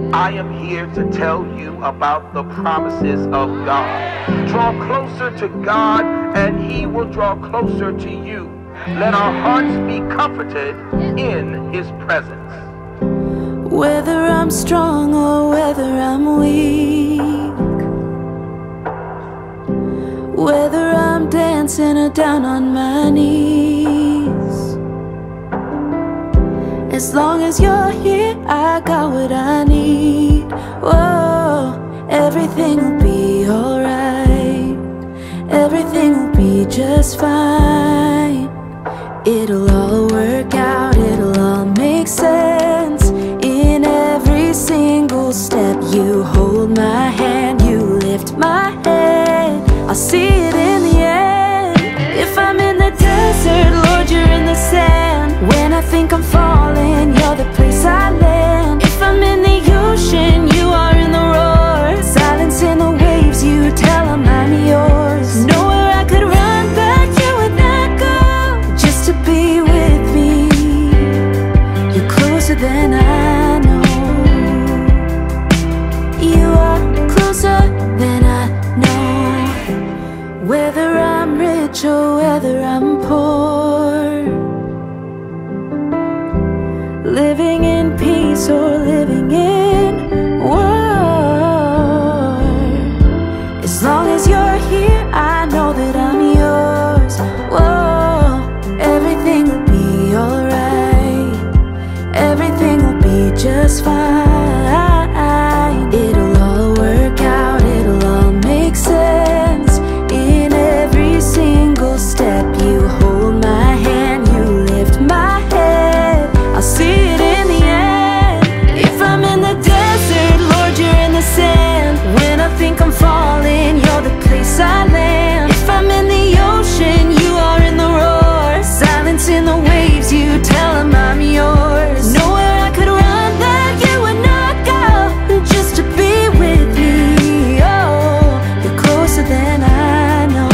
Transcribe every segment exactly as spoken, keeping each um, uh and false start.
I am here to tell you about the promises of God. Draw closer to God and He will draw closer to you. Let our hearts be comforted in His presence. Whether I'm strong or whether I'm weak, whether I'm dancing or down on my knees, as long as you're here, I got what I need. Whoa, everything will be alright. Everything will be just fine. It'll all work out, it'll all make sense. In every single step, you hold my hand, you lift my head. I'll see it in the end. If I'm in the desert, Lord, you're in the sand. When I think I'm falling, you're the place I land. If I'm in the ocean, you are in the roar. Silence in the waves, you tell them I'm yours. Nowhere I could run back, you would not go. Just to be with me, you're closer than I know. You are closer than I know. Whether I'm rich or whether I'm poor, living in peace or living in war, as long as you're here, I know that I'm yours. Whoa, everything will be alright. Everything will be just fine. It'll all work out, it'll all make sense. In every single step, you hold my hand, you lift my head. I'll see it in the end. If I'm in the desert, Lord, you're in the sand. When I think I'm falling, you're the place I land. If I'm in the ocean, you are in the roar. Silence in the waves, you tell them I'm yours. Nowhere I could run that you would not go. Just to be with me, oh, you're closer than I know.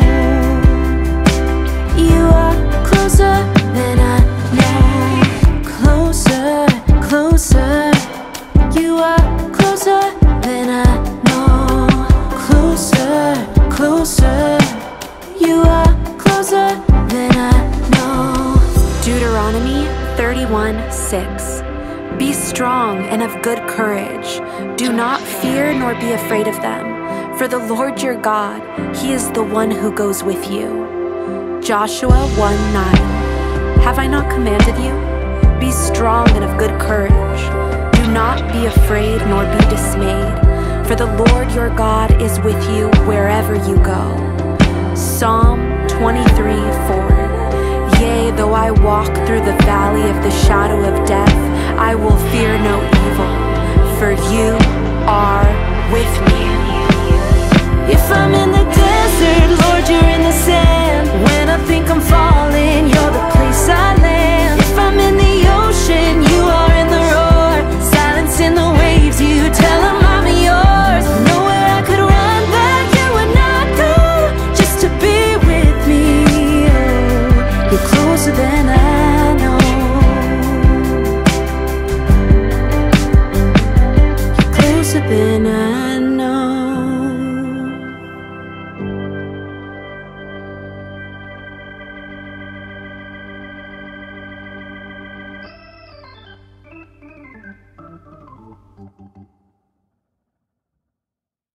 You are closer than I know. Closer, closer. You are closer than I know. Closer, closer. You are closer than I know. Deuteronomy thirty-one six. Be strong and of good courage. Do not fear nor be afraid of them, for the Lord your God, He is the one who goes with you. Joshua one nine. Have I not commanded you? Be strong and of good courage. Do not be afraid nor be dismayed, for the Lord your God is with you wherever you go. Psalm twenty-three four. Yea, though I walk through the valley of the shadow of death, I will fear no evil, for you are with me. If I'm in the desert, Lord, you're in the sand. When I think I'm falling, you're the place I land. If I'm in the